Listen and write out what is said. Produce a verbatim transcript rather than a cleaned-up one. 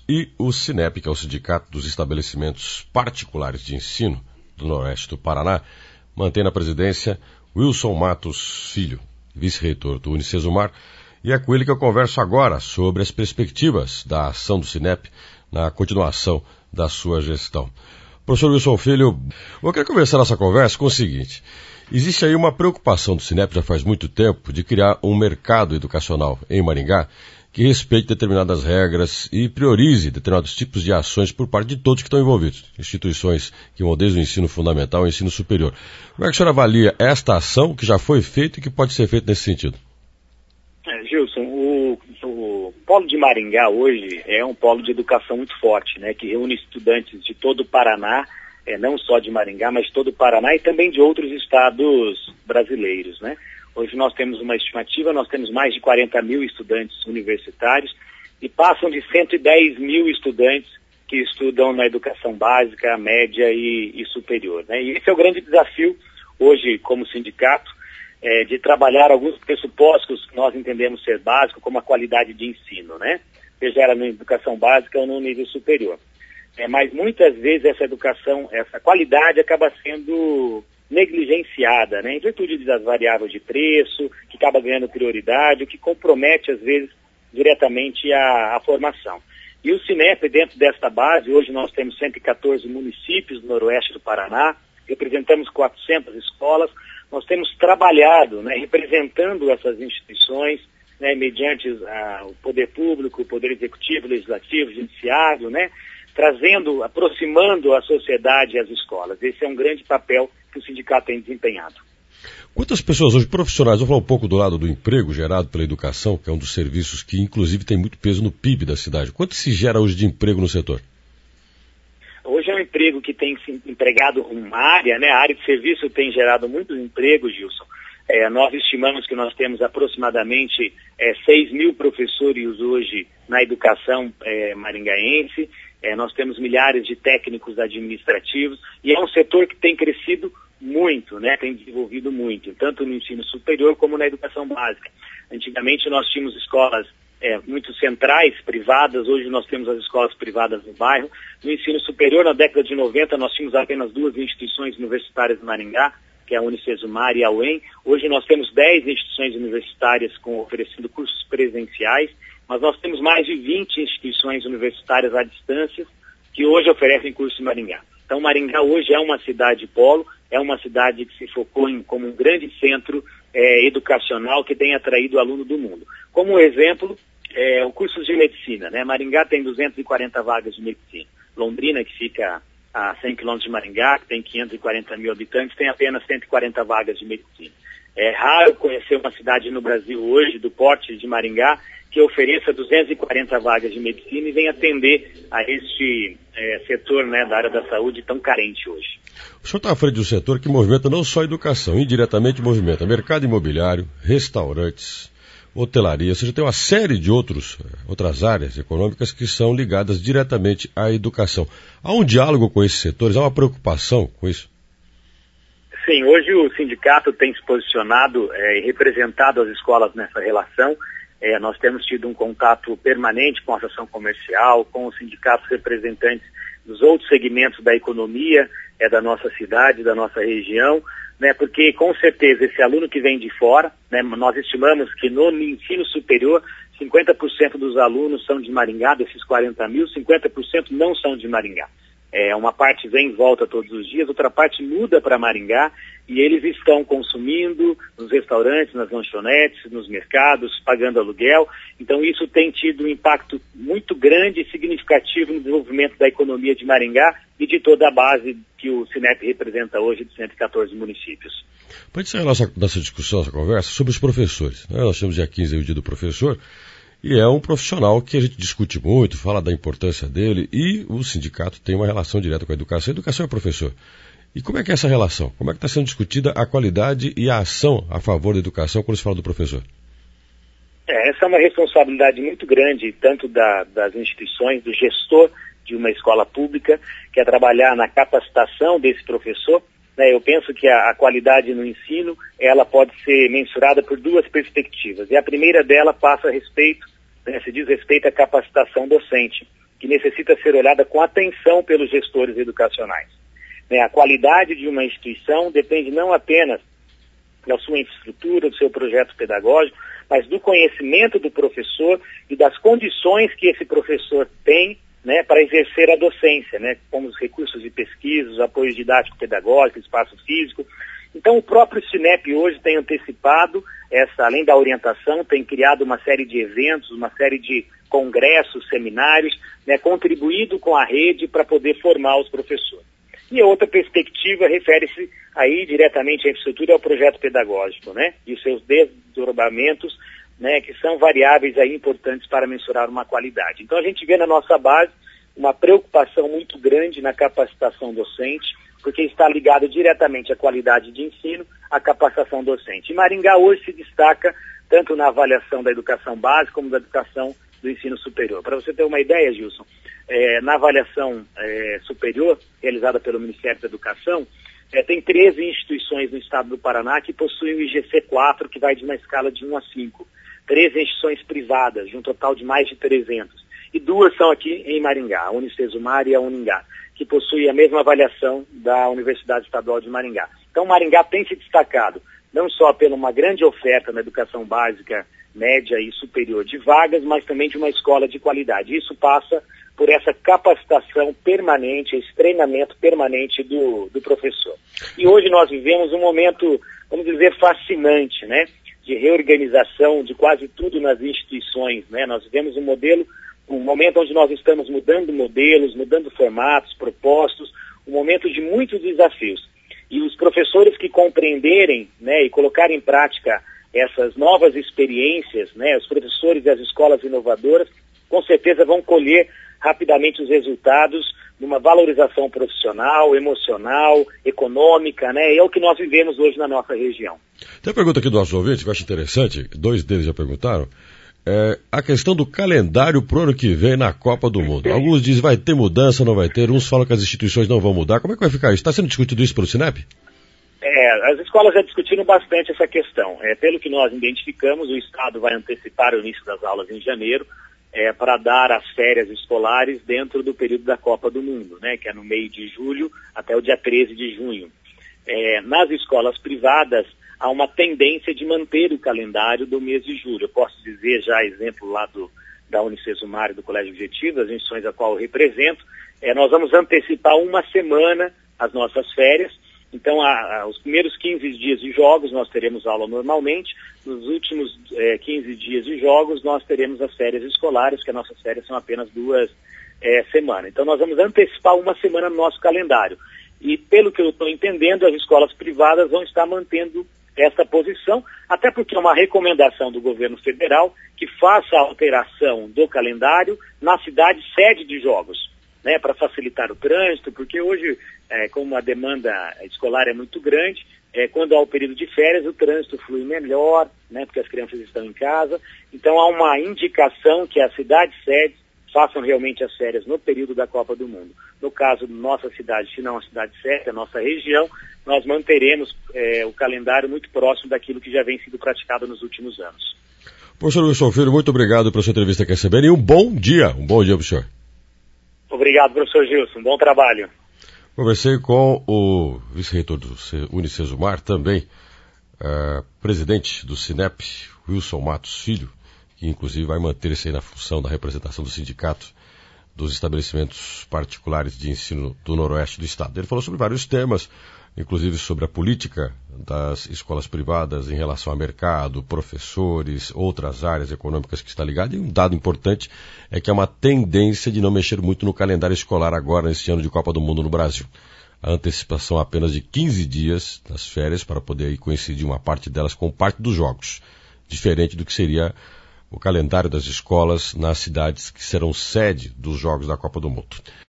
E o SINEP, que é o Sindicato dos Estabelecimentos Particulares de Ensino do Noroeste do Paraná, mantém na presidência Wilson Matos Filho, vice-reitor do Unicesumar, e é com ele que eu converso agora sobre as perspectivas da ação do SINEP na continuação da sua gestão. Professor Wilson Filho, eu quero começar nossa conversa com o seguinte: existe aí uma preocupação do SINEP já faz muito tempo de criar um mercado educacional em Maringá que respeite determinadas regras e priorize determinados tipos de ações por parte de todos que estão envolvidos, instituições que vão desde o ensino fundamental ao ensino superior. Como é que o senhor avalia esta ação que já foi feita e que pode ser feita nesse sentido? É, Gilson, o, o Polo de Maringá hoje é um polo de educação muito forte, né, que reúne estudantes de todo o Paraná, é, não só de Maringá, mas de todo o Paraná e também de outros estados brasileiros, né? Hoje nós temos uma estimativa, nós temos mais de quarenta mil estudantes universitários e passam de cento e dez mil estudantes que estudam na educação básica, média e, e superior, né? E esse é o grande desafio hoje como sindicato, é, de trabalhar alguns pressupostos que nós entendemos ser básicos, como a qualidade de ensino, né? Seja ela na educação básica ou no nível superior. É, mas muitas vezes essa educação, essa qualidade acaba sendo negligenciada, né, em virtude das variáveis de preço, que acaba ganhando prioridade, o que compromete, às vezes, diretamente a, a formação. E o SINEP, dentro desta base, hoje nós temos cento e quatorze municípios do noroeste do Paraná, representamos quatrocentas escolas, nós temos trabalhado, né, representando essas instituições, né, mediante a, o poder público, o poder executivo, legislativo, judiciário, né, trazendo, aproximando a sociedade e as escolas. Esse é um grande papel que o sindicato tem desempenhado. Quantas pessoas hoje, profissionais, vou falar um pouco do lado do emprego gerado pela educação, que é um dos serviços que inclusive tem muito peso no P I B da cidade. Quanto se gera hoje de emprego no setor? Hoje é um emprego que tem se empregado uma área, né? A área de serviço tem gerado muito emprego, Gilson. É, nós estimamos que nós temos aproximadamente é, seis mil professores hoje na educação é, maringaense. É, nós temos milhares de técnicos administrativos e é um setor que tem crescido muito, né? Tem desenvolvido muito, tanto no ensino superior como na educação básica. Antigamente nós tínhamos escolas é, muito centrais, privadas, hoje nós temos as escolas privadas no bairro. No ensino superior, na década de noventa, nós tínhamos apenas duas instituições universitárias em Maringá, que é a Unicesumar e a U E M. Hoje nós temos dez instituições universitárias com, oferecendo cursos presenciais, mas nós temos mais de vinte instituições universitárias à distância que hoje oferecem curso em Maringá. Então Maringá hoje é uma cidade polo, é uma cidade que se focou em, como um grande centro é, educacional que tem atraído aluno do mundo. Como exemplo, é, o curso de medicina, né? Maringá tem duzentas e quarenta vagas de medicina. Londrina, que fica a cem quilômetros de Maringá, que tem quinhentos e quarenta mil habitantes, tem apenas cento e quarenta vagas de medicina. É raro conhecer uma cidade no Brasil hoje, do porte de Maringá, que ofereça duzentas e quarenta vagas de medicina e venha atender a este é, setor, né, da área da saúde tão carente hoje. O senhor está à frente de um setor que movimenta não só a educação, indiretamente movimenta mercado imobiliário, restaurantes, hotelaria, ou seja, tem uma série de outros, outras áreas econômicas que são ligadas diretamente à educação. Há um diálogo com esses setores, há uma preocupação com isso? Sim, hoje o sindicato tem se posicionado e é, representado as escolas nessa relação. É, nós temos tido um contato permanente com a associação comercial, com os sindicatos representantes dos outros segmentos da economia é, da nossa cidade, da nossa região, né, porque com certeza esse aluno que vem de fora, né, nós estimamos que no ensino superior, cinquenta por cento dos alunos são de Maringá, desses quarenta mil, cinquenta por cento não são de Maringá. É, uma parte vem e volta todos os dias, outra parte muda para Maringá e eles estão consumindo nos restaurantes, nas lanchonetes, nos mercados, pagando aluguel. Então isso tem tido um impacto muito grande e significativo no desenvolvimento da economia de Maringá e de toda a base que o SINEP representa hoje de cento e quatorze municípios. Para encerrar nossa, nossa discussão, nossa conversa, sobre os professores, né? Nós temos dia quinze aí o dia do professor. E é um profissional que a gente discute muito, fala da importância dele, e o sindicato tem uma relação direta com a educação. A educação é professor. E como é que é essa relação? Como é que está sendo discutida a qualidade e a ação a favor da educação quando se fala do professor? É, essa é uma responsabilidade muito grande, tanto da, das instituições, do gestor de uma escola pública, que é trabalhar na capacitação desse professor. Né, eu penso que a, a qualidade no ensino, ela pode ser mensurada por duas perspectivas. E a primeira dela passa a respeito, né, se diz respeito à capacitação docente. que necessita ser olhada com atenção pelos gestores educacionais. Né, a qualidade de uma instituição depende não apenas da sua infraestrutura, do seu projeto pedagógico, mas do conhecimento do professor e das condições que esse professor tem, né, para exercer a docência, né, como os recursos de pesquisa, os apoios didático-pedagógicos, espaço físico. Então, o próprio Sinep hoje tem antecipado, essa, além da orientação, tem criado uma série de eventos, uma série de congressos, seminários, né, contribuído com a rede para poder formar os professores. E a outra perspectiva refere-se aí diretamente à infraestrutura e ao projeto pedagógico, né, e os seus desdobramentos, né, que são variáveis aí importantes para mensurar uma qualidade. Então, a gente vê na nossa base uma preocupação muito grande na capacitação docente, porque está ligado diretamente à qualidade de ensino, à capacitação docente. E Maringá hoje se destaca tanto na avaliação da educação básica como da educação do ensino superior. Para você ter uma ideia, Gilson, é, na avaliação é, superior, realizada pelo Ministério da Educação, é, tem treze instituições no estado do Paraná que possuem o I G C quatro, que vai de uma escala de um a cinco. treze instituições privadas, de um total de mais de trezentos. E duas são aqui em Maringá, a Unicesumar e a Uningá, que possuem a mesma avaliação da Universidade Estadual de Maringá. Então, Maringá tem se destacado, não só por uma grande oferta na educação básica, média e superior de vagas, mas também de uma escola de qualidade. Isso passa por essa capacitação permanente, esse treinamento permanente do, do professor. E hoje nós vivemos um momento, vamos dizer, fascinante, né, de reorganização de quase tudo nas instituições, né? Nós vivemos um modelo, um momento onde nós estamos mudando modelos, mudando formatos, propostos, um momento de muitos desafios. E os professores que compreenderem, né, e colocarem em prática essas novas experiências, né, os professores e as escolas inovadoras, com certeza vão colher rapidamente os resultados de uma valorização profissional, emocional, econômica, né? E é o que nós vivemos hoje na nossa região. Tem uma pergunta aqui do nosso ouvinte que eu acho interessante, dois deles já perguntaram, é a questão do calendário para o ano que vem na Copa do Mundo. Alguns dizem vai ter mudança, não vai ter, uns falam que as instituições não vão mudar. Como é que vai ficar isso? Está sendo discutido isso pelo Sinep? É, as escolas já discutiram bastante essa questão. É, pelo que nós identificamos, o Estado vai antecipar o início das aulas em janeiro, É, para dar as férias escolares dentro do período da Copa do Mundo, né, que é no meio de julho até o dia treze de junho. É, nas escolas privadas, há uma tendência de manter o calendário do mês de julho. Eu posso dizer já, exemplo lá do, da Unicesumar e do Colégio Objetivo, as instituições a qual eu represento, é, nós vamos antecipar uma semana as nossas férias. Então, a, a, os primeiros quinze dias de jogos nós teremos aula normalmente, nos últimos é, quinze dias de jogos nós teremos as férias escolares, que as nossas férias são apenas duas é, semanas. Então, nós vamos antecipar uma semana no nosso calendário. E, pelo que eu estou entendendo, as escolas privadas vão estar mantendo essa posição, até porque é uma recomendação do governo federal que faça a alteração do calendário na cidade sede de jogos, né, para facilitar o trânsito, porque hoje, é, como a demanda escolar é muito grande, é, quando há o período de férias, o trânsito flui melhor, né, porque as crianças estão em casa. Então, há uma indicação que as cidades sedes façam realmente as férias no período da Copa do Mundo. No caso da nossa cidade, se não a cidade sede, a nossa região, nós manteremos é, o calendário muito próximo daquilo que já vem sido praticado nos últimos anos. Professor Wilson Filho, muito obrigado pela sua entrevista aqui a C B N e um bom dia, um bom dia para o senhor. Obrigado, professor Gilson. Bom trabalho. Conversei com o vice-reitor do Unicesumar, também uh, presidente do Sinep, Wilson Matos Filho, que inclusive vai manter-se aí na função da representação do sindicato dos estabelecimentos particulares de ensino do noroeste do estado. Ele falou sobre vários temas, inclusive sobre a política das escolas privadas em relação ao mercado, professores, outras áreas econômicas que está ligada. E um dado importante é que há uma tendência de não mexer muito no calendário escolar agora, nesse ano de Copa do Mundo no Brasil. A antecipação apenas de quinze dias das férias para poder aí coincidir uma parte delas com parte dos jogos, diferente do que seria o calendário das escolas nas cidades que serão sede dos Jogos da Copa do Mundo.